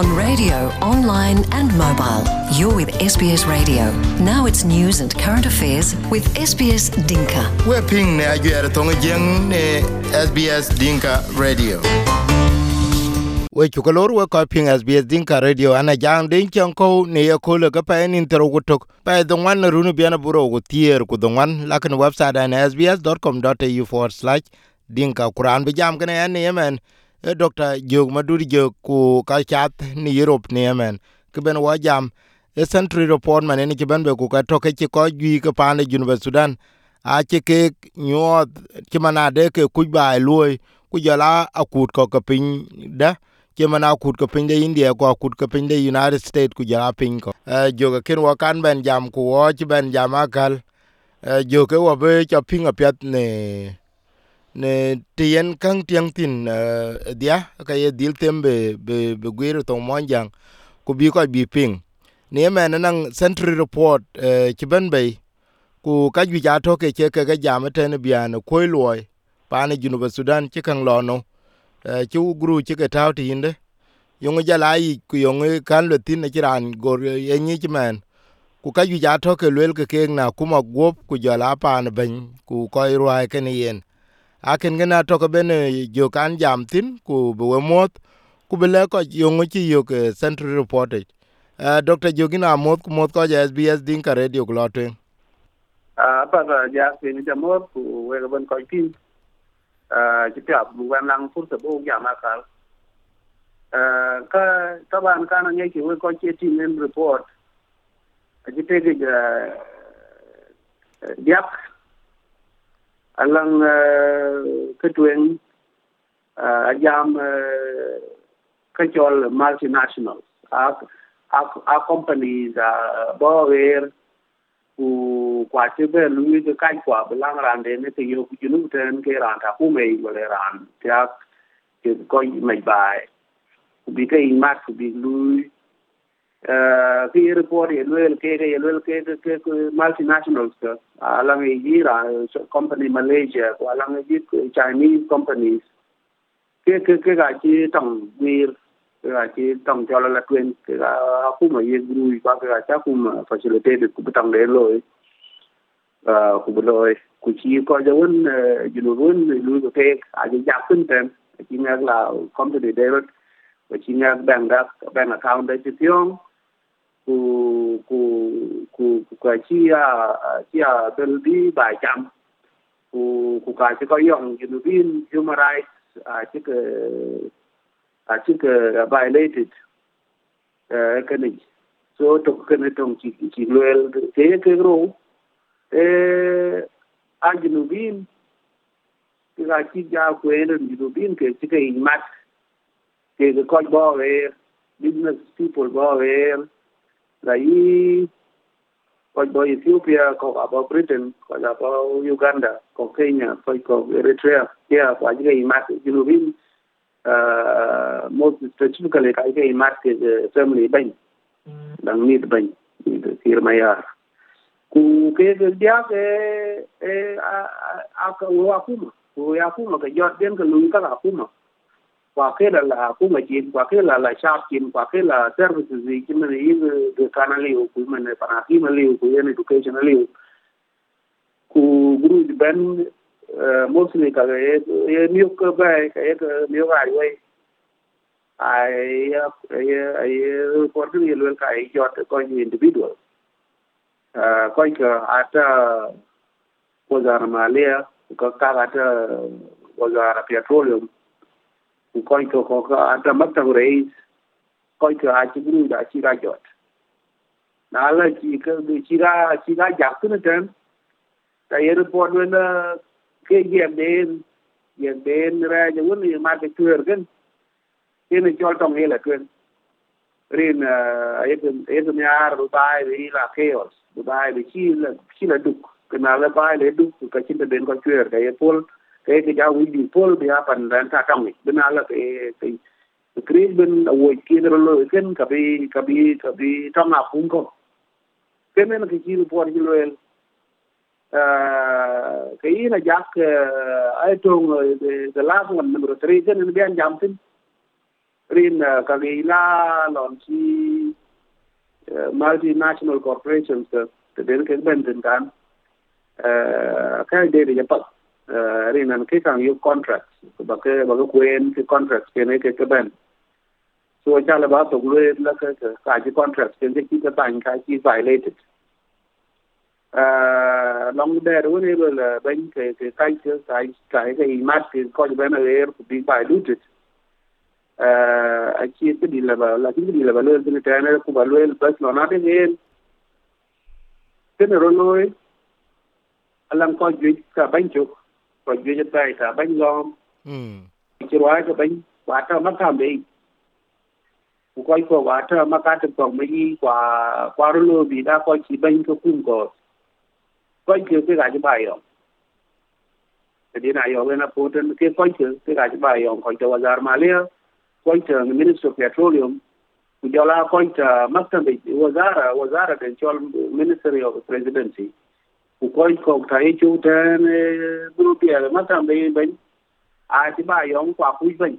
on radio, online and mobile. You're with SBS Radio. Now it's news and current affairs with SBS Dinka. We're ping ne ajuer tonga jeng ne SBS Dinka Radio. We chukalor we ko ping SBS Dinka Radio ana jang den chanko ne yakole ka pa en interogutok pa dongwan runu biana buro go tier ku dongwan lakin website an sbs.com.au/dinka Quran bi jam kane ne yemen Dr. Jog Maduri Jog ku ka chat ni Europe ne yemen kben wa jam a century report man ni kben be ku ka to ke ko gi ka pa ne University Sudan a che ke nyot kimanade ke ku ba loy ku jala akut ko ka pin da kemana akut ko pin de India ko akut ko pin de United States ku jala pin ko joga ken wa kan ben jam ku o ti ben jam akal joga wa be cha pin apet ne tien kang tiang tin dia ka ye dil tembe be gwero to monjang ku bi ko bi ping ne men nan century report ti ben be ku ka ju ja to ke ke jam ten bian ko loy pa ne Junuba Sudan ti kan lono ci guru ci ke tawti inde yongo jala yi ku yongo kan le tin ci ran gor ye ni ci men ku ka ju ja to ke lel ke na kuma gop ku jala pa ne ben ku ko irwa ke ni yen aken gena to ke ben jo kan jam tin ku be mot ku be le ko yongo ci yo ke central report Dr. Jogina mot ku mot ko SBS Dinka Radio ko lotwen pa ja ni jamot ku we ban ko tin ci piap bu wan lang fur se bo jama kal ka taban kana ne ki we ko ci tin report ci tege diak alang ketuen ajam kachol multinationals a companies bower ku kwa chebe lui ke kai kwa belang ran de ne ke yo ku nu ten ke ran ta ku mei wala ran ya ke ko mai bai ku bi ke mat ku bi lui ke report ye lel ke multinationals ka alang yi ra company Malaysia ku alang yi Chinese companies ke ga chi tong wir cái chỉ trong cho là quyền cái khu mà yên vui qua cái chắc khu mà facilitated cũng tăng đến rồi cũng rồi cũng chỉ có dấu ấn lui của cái cái giáขึ้นthêm chỉ nghe là company David và chỉ nghe bank account đấy chỉ tiêu cái chỉ đơn đi bài chậm cái chỉ có dùng human rights chỉ cái violated cái này so to cái này trong chỉ loyal thế cái rồi anh Junubin cái chỉ giao quyền Junubin cái mat cái coi bao về business people bao về lại coi bao Ethiopia coi bao Britain coi bao Uganda coi Kenya coi Eritrea kia coi cái mat Junubin most specifically cái market family bank đang need bank firma ya ku cái dia cái akuma cái giọt đến cái lùi các akuma qua cái là akuma chín qua cái là sharp chín qua cái là services gì chứ mình ý cái canal liu của mình panaki mà liu của education liu ku guru ben mostly cái new cơ bài cái new highway ai report cái luôn cái jot coi như individual coi cái ata wazara malia có cả ata wazara petroleum coi cái có ata maktab rais coi cái ai chỉ guru đã chỉ ra jot na là chỉ ra giặc nữa trên cái report luôn cái diện đến ra những vấn đề mà cái chuyện cái này cho trong này là chuyện riêng cái nhà Dubai thì là chaos Dubai thì chỉ là đục cái nào là Dubai là đục cái chuyện đến con chuyện cái giáo viên đi Paul bây giờ phần đang ta trong này bên nào là cái bên ở kia rồi cái cái trong nào cũng có cái này là cái gì report như vậy cái là giác ai trong the last one number 3 cái nên bian jam tin rin kagila launchi multinational corporations to den ke benten kan kai de de japat rin an ke kang yu contracts ba ke kuen ke contracts ke ne ke ben so cha la ba to le la ke ka ji contracts ke ki ka tan ka ki violated long there when it will ben ke kai ke mat ke ko ben air be diluted aquí cái đi là cái đi là lên cái trái này cũng lên bớt nó nát lên cái này rồi làm coi duy cả bánh chục coi duy cho tay cả bánh lom chỉ nói cái bánh quả trâu mắc tham đi coi qua quả trâu mắc cá trong phòng mấy quả rồi vì đã coi chỉ bánh cái cung coi chưa cái cái bài rồi cái này ở bên là phụ trách cái coi chưa cái bài rồi coi cho bazar Malaysia coi chờ Minister of Petroleum, kujala coi chờ Maktabi wazara control Ministry of Presidency, coi công thái chủ trên Brunei Maktabi bên, ai thì bài ông qua quý bên.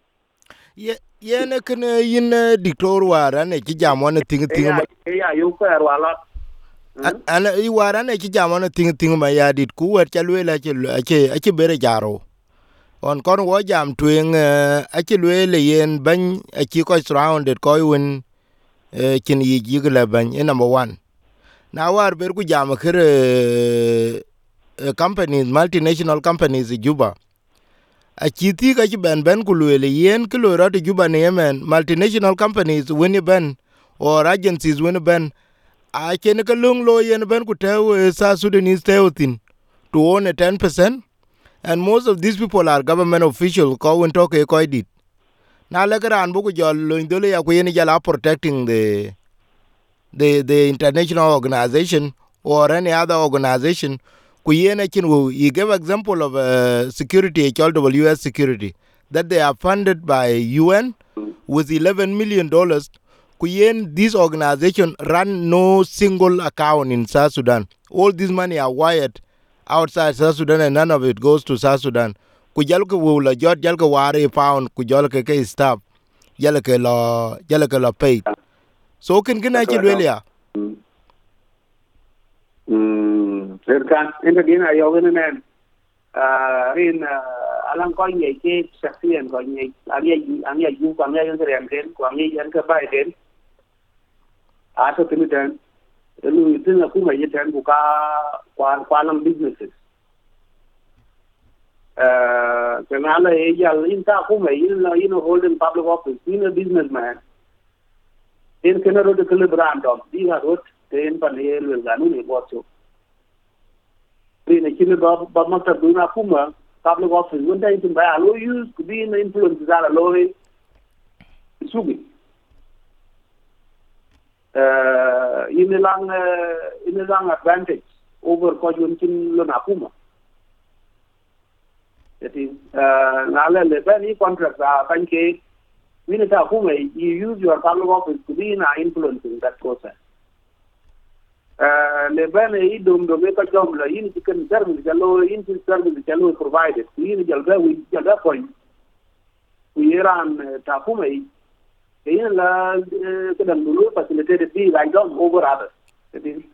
Ye ne kene yin dictator wara ne ki jamon ting ma. Ya yu ko wala. Ana I wara ne ki jamon ting ma ya dit ku wer chalwela ake bere jaro. On kon wo jam twen achi lwele yen ban achi ko surrounded ko win kin yi jigla ban number 1 na war ber ku jam khere companies multinational companies Juba achi ti ka ben ku lwele yen ku lo rat Juba ne yemen multinational companies when ben or agencies when ben a ken ka lung lo yen ben ku tew sa Sudanese tewtin to own a 10%. And most of these people are government officials. Ko talk ko did. Na lekaran buku jol loindole ya kuyeni jala protecting the international organization or any other organization. Kuyene kinwu. He gave example of security called WS Security that they are funded by UN with $11 million. Kuyen this organization run no single account in South Sudan. All this money are wired outside South Sudan and none of it goes to South Sudan. Kujalka wula jot jalka wari pound kujalka ke staff jalka la paid. So can achi lwelia. Serkan enda dina ayogen men rin alang ko nyai ke saksian ko nyai anya ju ko anya yang ren ko anya yang ka bai den ato timitan lu tin aku mai yetan buka kwalang businesses kenala ejal inta aku mai holding public office in a businessman in kenaro de kele brand of diga rot ten panel wel ganu ne bocho ni kile ba makta duna kuma public office wanda in ba alo use to be in influence za lo sugi inilang advantage over ko junkin lo nakuma. Jadi ngale leba ni contract banke minita kuma you use your public office to be in influencing that process. Leba ni dum ka jom la in chicken service jalo provided in jalga point iran ta kuma in la kedang dulu facilitated be right down over others. Jadi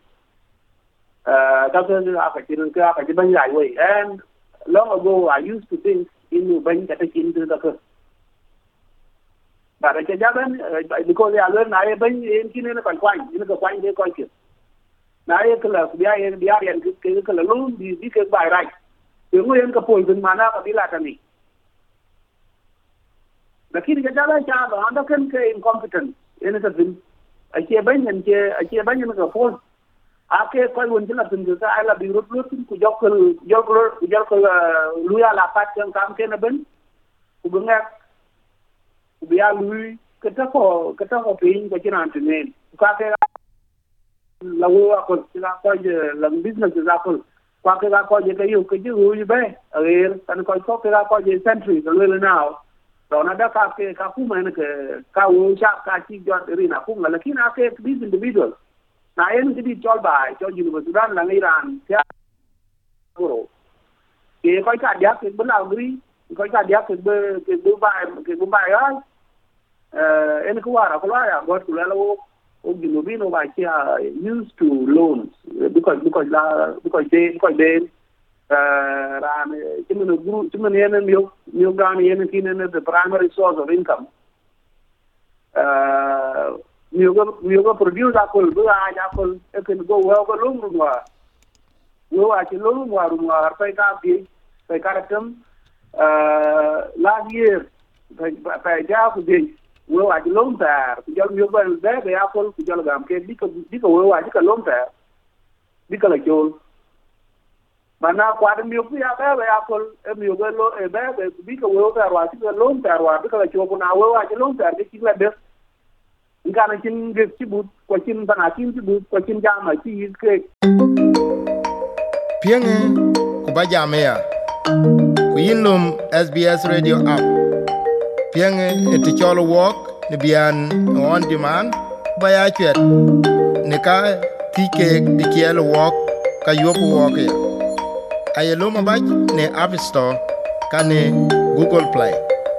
apa banyak way. And long ago I used to think in bank kata cinta tak. But I jalan because I learn I bank in kini nak kawan, ini kawan dia kawan ke. Nah I kalau biar yang kalau lu di ke by right. Tengok yang kapoi di mana kabila kami. Lakini kajala chaba anda kan ke incompetent ene ta bin ake banyan ka force ake ko won jila bin ka ala bi rut ku jokal luya la pat kan kam ke na ben ku benga ku biya lui kata ko pin ko jiran tene ka ke la wo ko sila ko je la business za ko ka ko je ka yu ke ju be er kan ko je century so le now. So nada kake kakuma ene ke kawusha kachi jot rina kunga lakini ake these individuals na ene kidi chol bai chol University Sudan lang Iran kya guru ke koi ka dia ke bela agri koi ka dia ke bai ai en ko wara ko ya got ku la o ginobino ba chia used to loans because they ran chimen yen mio gan yen kinen the primary source of income mio produce akol bu akol e ken go go lum wo a chi lum wa pa ka bi pa karatam last year pa ja ku bi wo a chi lum tar ku jol mio ba be akol ku jol gam ke diko wo a chi ka lum tar diko la jol mana kwad mio ku ya be akol e mio be lo e be diko wo tar wa chi ka lum tar wa diko la jol na wo a chi lum tar ke chi la de ngana chin ge chibut ko chin bana chin chibut ko chin jama chi ke pienge ku ba jamea ku yinlum SBS radio app pienge eti cholo walk ni bian on demand ba ya chet ne ka tike di kielo walk ka yopo walk ya ayelo ma ba ne App Store ka ne Google Play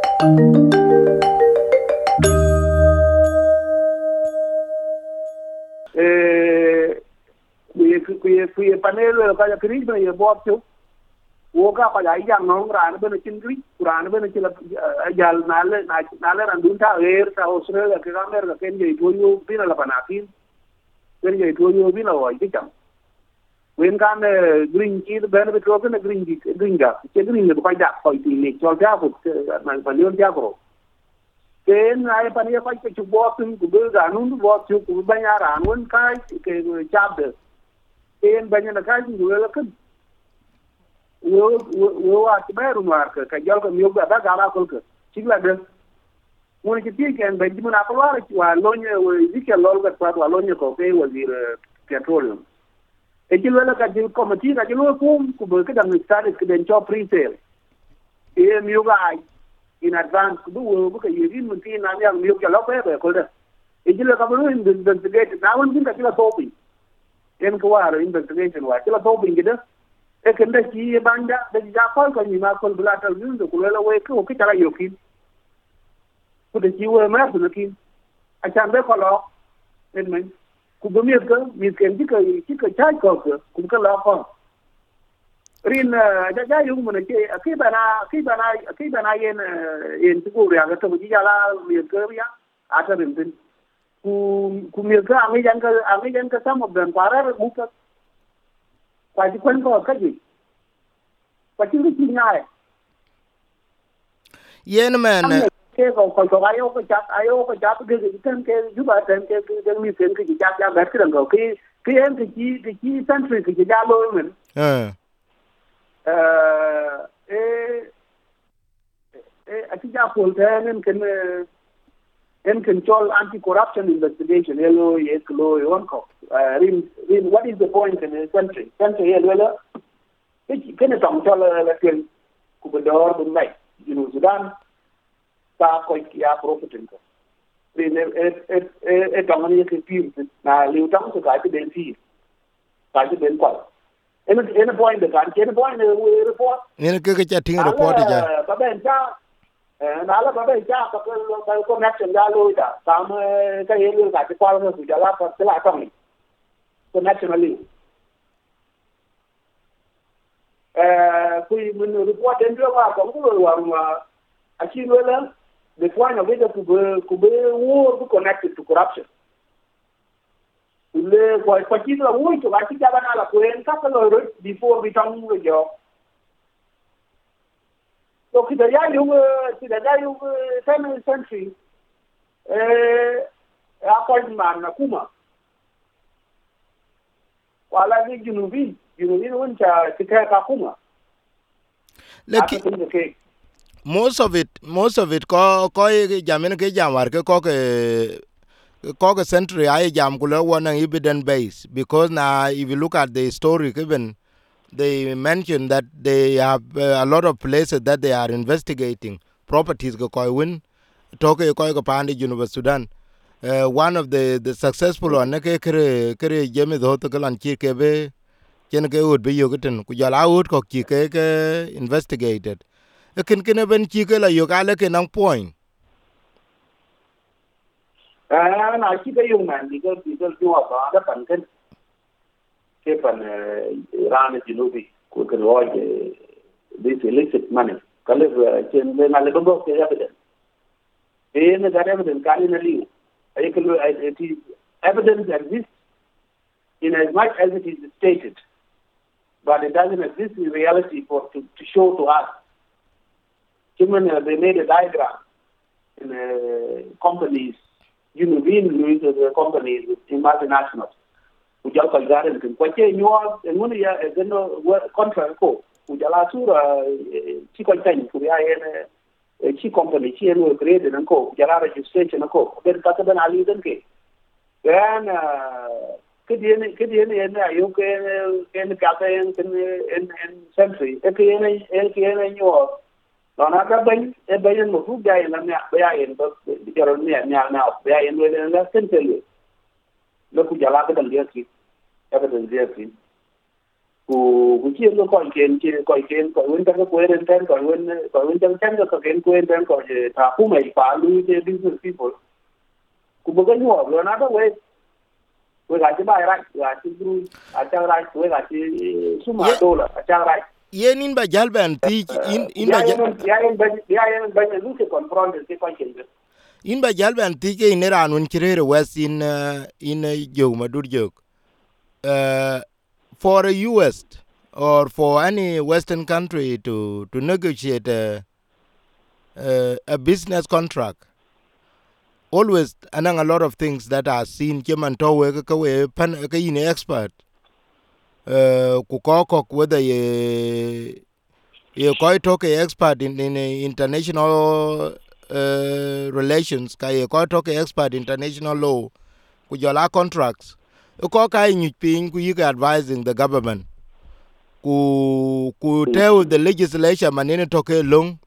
kuye panel ka ya kri ba ye bot chu wo ka pa ya yang nong ran ba chin kri ran ba chin jal nale ran dun ta ta Australia ke gamer ka ken je to yo bina la panakin ken je to yo bina wa ki cham wen kan green ki ba ne to ken green ga ke green ne ba ja ko ti ni chol ja ko man pa leon ja ko ken ai pa ne pa chu bot ku be ga nun bot chu ku ba ya ran won kai ke chap de en banya na kai ngue la kan wo a tiberu marka ka jol ko mioga da gara kol ka sigla de woni ki tiken be jimu na ko wala ci wa lonye wo dike lol ga kwa lonye ko ke wazir petroleum e ci wala ka jil committee ka jilo ku be ka dang start ke den cho pre-sale e mioga in advance ku wo ka yiri mun ti na ya mioga lo be ko da e jilo ka bu investigate na won din ka jilo topi en ko waro investigation wa kila to bingida e kenda ki banda da ja ko ko ni ma ko blata yundo ko la we ko ki tara yokin ko de ki we ma ko kin a chambe ko lo en men ku bu mi ken ki ka chai ko ku ka la ko rin ja yu mo ne ke ki bana yen ku ri aga to ji la mi ko ya ata rin ku mi ka ami jan ka some of them parar buka kwa ji kwen ko ka ji kwa ji ki nyae yen men ke ko ayo ko chat ke ten ke ju ba ten ke mi ten ke chat ya ga kiran ko ki en ki century ki ja lo men a ti ja pol ten ken in control anti-corruption investigation, hello, yes, hello, one cop. What is the point in the country? Country, hello, can it come to the Kubador, the night, Sudan, South Korea, profiting. It only confused. Now, you don't say I didn't see. I didn't quite. In a point, the country, in a point, we report. In a chatting report, na la ba ja ka ko connection da lo da sam ka yelo ka ti kwalo su jala ka la ka mi connectionally ku mun report en do ka ko lo wa ma a chi lo la the point of it ku be war connected to corruption le ko chi la wo to ba ti ja ba na la ku en ka lo before we come to jo so kita ya yung 10th century appointment na kuma wala ni junubi woncha kika kuma most of it ko jamin ke jamar ke ko century ay jam kula one evidence base because now if you look at the story even they mentioned that they have a lot of places that they are investigating properties go koi win toke koi ko pandi University Sudan one of the successful one ke kere jemi do to kalan chi ke be chen ke would be yogaten ku jala would ko chi ke investigated ken ben chi ke la yogale ke nang point na chi cái dùng man đi cái nhua ba da pan cái pan ran Junubi của cái loi this illicit money kalau trên bên này có cái evidence thế nên cái evidence cái này liu ấy cái evidence exists in as much as it is stated, but it doesn't exist in reality to show to us. Even they made a diagram in companies, the companies in multinationals. We just got that and quite a new one, contract co. We just saw chicken thing to a chick company, she and created and co. Jala registration and co. Then Kataban Ali then came. Then cái điển này yêu cái cà phê in century cái này nhiều nó các bên một phút giây là mẹ bây giờ bây giờ mẹ nào bây giờ người là sinh tiền nó cũng giả cái đằng kia cái đằng kia của chiếc nó coi quên cái quên tên coi quên chân cái quên tên coi thà phú mày phá lui cái business people cũng cái nhiều rồi nó đó vậy we got to buy right, we got to do a right, we got to suma dollar, a right. Yen in Bajalban, in Bajalban, TK in Iran when Kirere West in Madur for a US or for any Western country to negotiate a business contract. Always, anang a lot of things that are seen. Keman towe kawe pan kaine expert. Kukokok whether ye koi talk expert in international relations. Kaya koi talk expert international law. Kujola contracts. Ko kai nyuping ku advising the government. Ku tell the legislature manene toke long.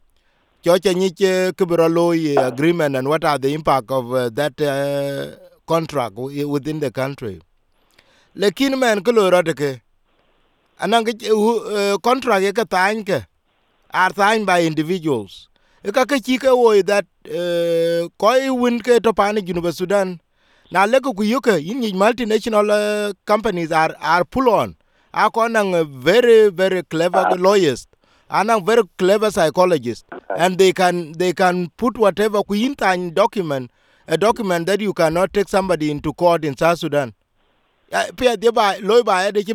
Agreement and what are the impact of that contract within the country. Lekin man koloroteke anang contract are signed by individuals. That koi win ke topani University Sudan. Now leko kuyuke in multinational companies are pull on. Are konang very very clever lawyers. And I'm very clever psychologists, and they can put whatever in document, a document that you cannot take somebody into court in South Sudan. I know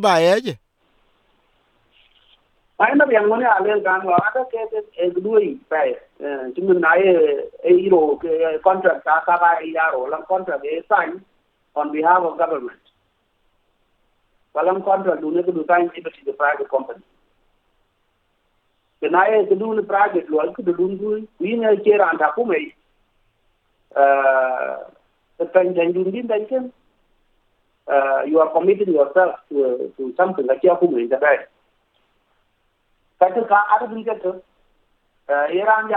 young money I will gun other cases as doing right. Contract contract is signed on behalf of government. Contract do not sign it to the private company. The Naya is doing the private law, could do we know here and Hakume. The Tanjandin, you are committing yourself to something like Yakume in the bed. Katuka Arabic, Iran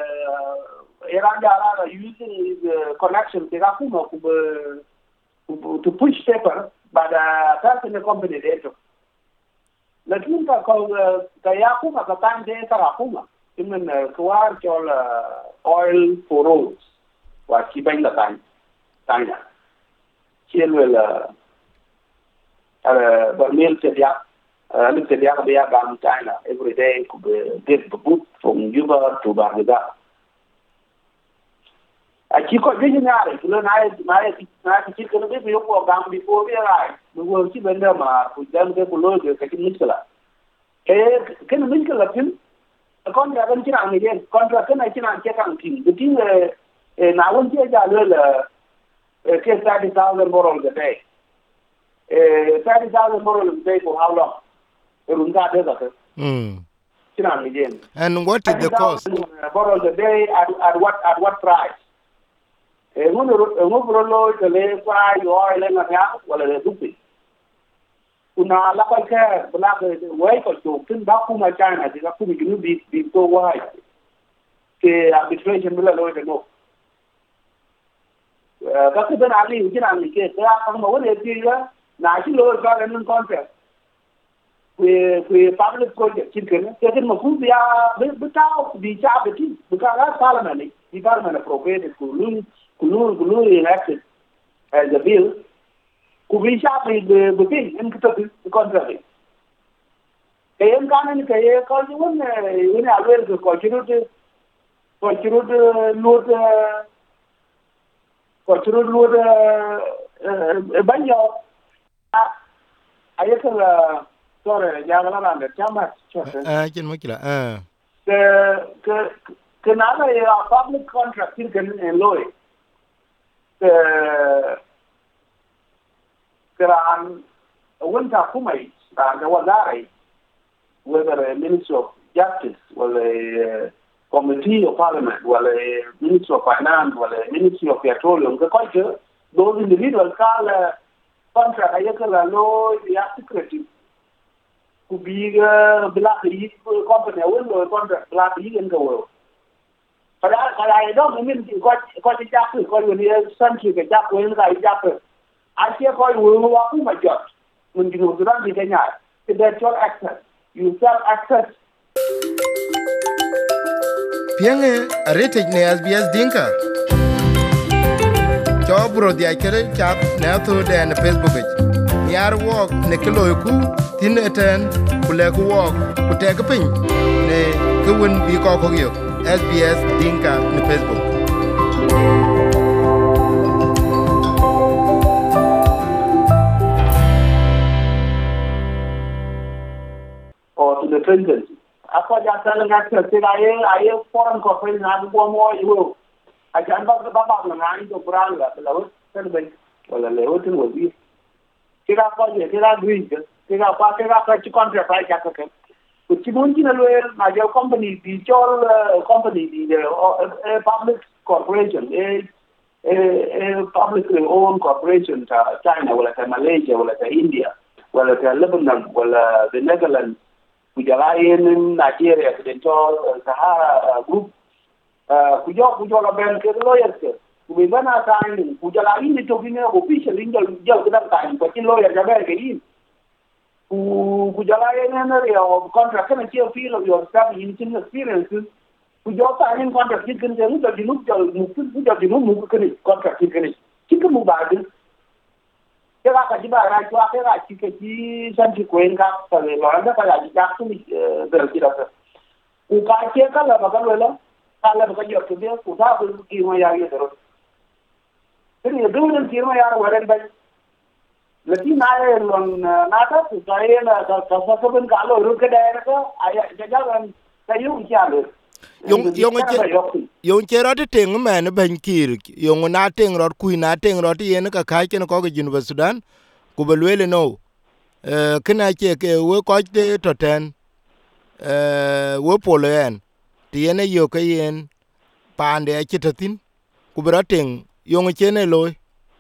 using his connection to Hakuma to push paper, but that's in the company later. Lakini kayakuma katanje karakuma imen kuar chol oil for roads wa kibang la China chelwel barmel sedia be gam China every day could get the boot from Juba to Baghdad. I keep on vision out. You know, I keep going to be your gam before we arrive. We will keep them with them to load the second Miskala. Can a Miskala pin? A contract again. Contract can I cannot check on things. The thing now won't take a 30,000 barrels a day. 30,000 barrels a day for how long? And what is the cost? Barrels a day at what price? Una la qualche black way for to tin ba kuma China di kuma you be so wide ke arbitration bila lo de no ka ke ben ali jina ali ke ya ka mo wona ti ya na shi lo ka ren contract we public project kin ke mo ku ya be ta bi cha be ti ka ga parliament Department appropriated kulu elected as a bill. Kubi sharply the thing in the contrary. Kayan kanan kaya kaljuan ini alwel ke kaljuan luar banyak. Ayat lah sorry jangan anda camat. Jen mukila. Kenapa ya public contract ini kan loy. Kerana wanita kumai dan wazari, whether a Minister of Justice, or a Committee of Parliament, or a Minister of Finance, or a Ministry of Petroleum, those individuals call contract ayakala low the secretary to be black company will contract black in the world. But I don't mean what the chapter called when the country the chapter when I chapter. I see call will walk my job when you run the Kenya. That's your access. You sell access. Piange arete ne SBS Dinka. Job bro dia kere chat na to den Facebook page. Yar walk ne kilo ku tin eten kule ku walk ku te ku pin ne ku won bi ko ko yo SBS Dinka ne Facebook. Or to the presidency. Apa yang saya lihat saya foreign corporation ada more you. I can back the back of the to brand la laut terbaik wala lewat tu lebih. Kita apa je kita agree kita apa contract right ya kan. Uci mungkin lalu major company dijual company di public corporation publicly owned corporation ta China wala ta Malaysia wala ta India wala ta Lebanon wala the Netherlands. Kujalain Nigeria Occidental Sahara Group kujo la ben ke lawyer ke kubana signing kujalain to gine official injal jal kedan sign ko tin lawyer jabe ke yin kujalain na ya contract kana che feel of your staff in experiences kujo signing contract kin ke mu da dinu mu ke contract kin ke mu ba din kira ka jiba ra kwa kira kike ji san ki kwenga tale lo anda ka ji jak tu del kira ka u ka ke ka la ba ka lo kala ba yo ke ku ta ku ki ma ya ye dero ni do ni ki ma ya waren ba lati na ye lon na ta ku ka ye na ka ka ben ka lo ru ke da ka aya ja ran ka yu ki alo Yung chero te teng men ben kir yung na teng rot ku na teng rot yen ka ka ken ko gin ba Sudan ku belwele no kena che ke we ko te to ten we polen ti ene yo ke yen pande a chitatin ku bra teng yung chene loy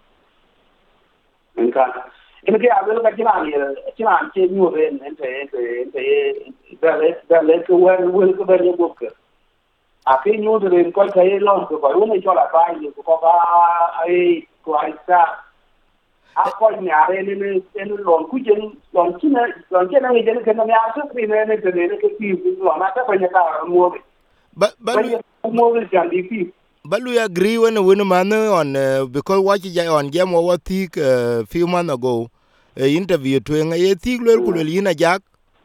nka ene ke abel ka china che nyu ren ente da le ko we ko ba ye bokka Akhirnya nyu de ko kai long ko ba wona chola ba ni ko ba ai ko ai sa a ko ni are ne long ku jen long china ni jen ke na ya so pri ne de ke ti lo na ta ba nya ka mo but mo will can be fi but we agree when man on because what you on game what think few months ago interview to en ye think lo ku le ina jak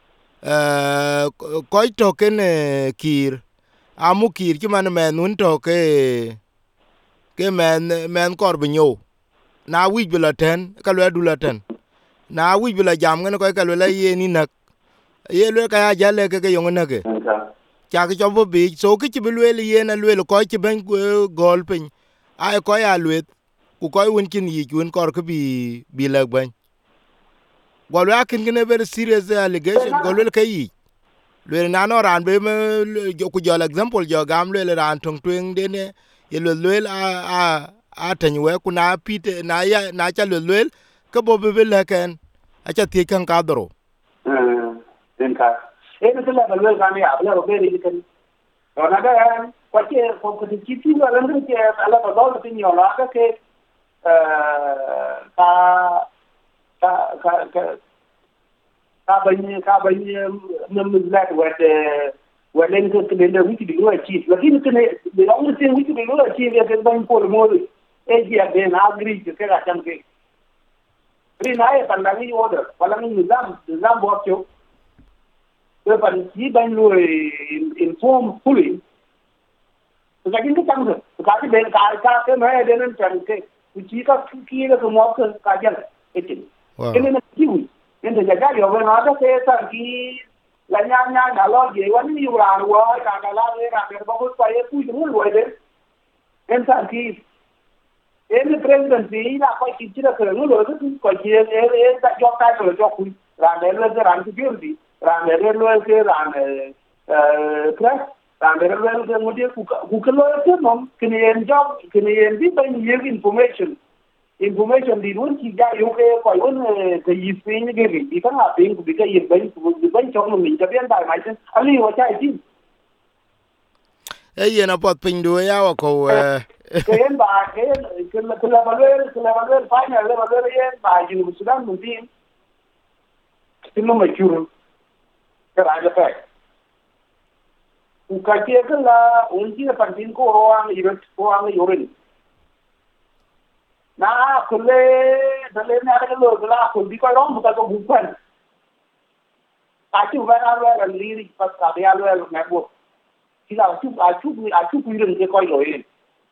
ko to ken kir amukir ki man men un to ke men kor binyo na wi bila ten ka le du la ten na wi bila jam ngene ko ka le ye ni nak ye le ka ja le ke yong na ke cha ke jobo bi so ki bi le ye na le ko ki ben gol pin ai ko ya le ku ko won kin yi kun kor ke bi le ben gol ya kin ne very serious allegation gol le ke yi le na no ran be ku jo example jo gam le ran tong twen de ne ye le a tan we ku na pite na ya na cha le ke bo be le ken a cha ti kan ka dro den ka e ne le le ga ne a le be ri ken ona da ko ke ko ti ti la le ke ala ba do ti ni ola ka ke ka ba ni nem let with walen ke de wiki de lo chief lakini kene the only thing wiki de lo chief ya ke ban por mo e ji ade na agree ke ka cham ke ri na e tan ni order wala ni nizam bo kyo ke ban ji ban lo inform fully to ka kin ke cham ke ka de ka ke ma de nan cham ke ji ka ki ke mo ka jan e tin kene na ji wi en de ga yo ba na ta ke ta ki la nya da lo ye wan ni ra wo ka la le ra de ba ko pa ye pu ju lo de en sa ki en president ni na ko ki tira ke lo lo ko ki e da jo ta ko jo ku ra de lo de ran ki bi ra de lo ke ra press ra de lo ke mo de ku ke lo ke nom ke ni en job ke ni en bi ba ni information di won ki ga yo ke ko won ke yi fin ge ri di kan ha pin ku bi ke yi ban chong mi ta bien dai mai chen ali wa chai tin e ye na pot pin do ya wa ko ke en ba ke la valor final le valor ye ba ji mu sudan mu din tin no mature ke ra ja fa ku ka ke la un ji pa tin ko ro ang i ro ang yo ren na kulle dale na ga lo la ko di ko rom ka ko bukan ati va na lo la liri pa ka ya lo na bo kila achu ku ren ke ko yo yin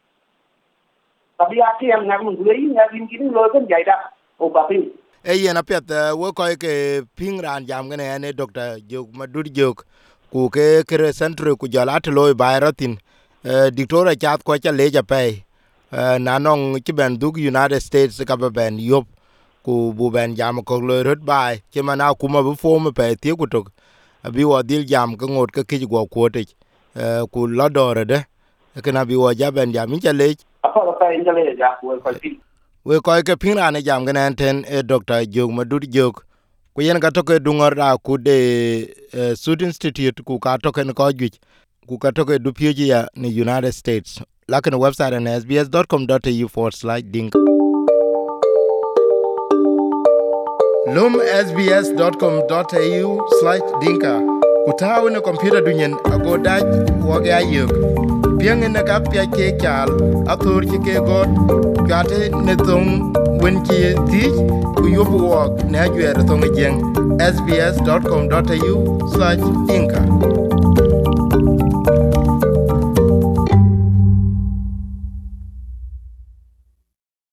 tabi ati am na mun le yin ya din kin lo kan jai da o ba pin e ye na pet wo ko ke ping ran jam ne Dr. Jog Madur Jog ku ke kre centro ku jala to lo ba ratin dictora chat ko cha le ja pe na nong ci ben dug United States ka ben yop ku bu ben jam ko lo rut bai ci mana kuma bu fo me pe ti ku tok bi wo dil jam ko ngot ka ki go ko te ku lo dore de kana bi wo ja ben jam ci le apa pa in le ja ku ko ti we ko ke pina ne jam gane ten Dr. Jog Madur Jog ku yen ka to ke dungor da ku de Sud Institute ku ka to ken ko ju ku ka to ke du pye ya ni United States lakin website and sbs.com.au/ding lum sbs.com.au/dinka kutawu ne computer dunyen ago daj woge ayuk piang ne ka pya ke kyal athur ki ke god gate ne thong wen ki ti ku yobu wok ne ajwer thong jeng sbs.com.au/dinka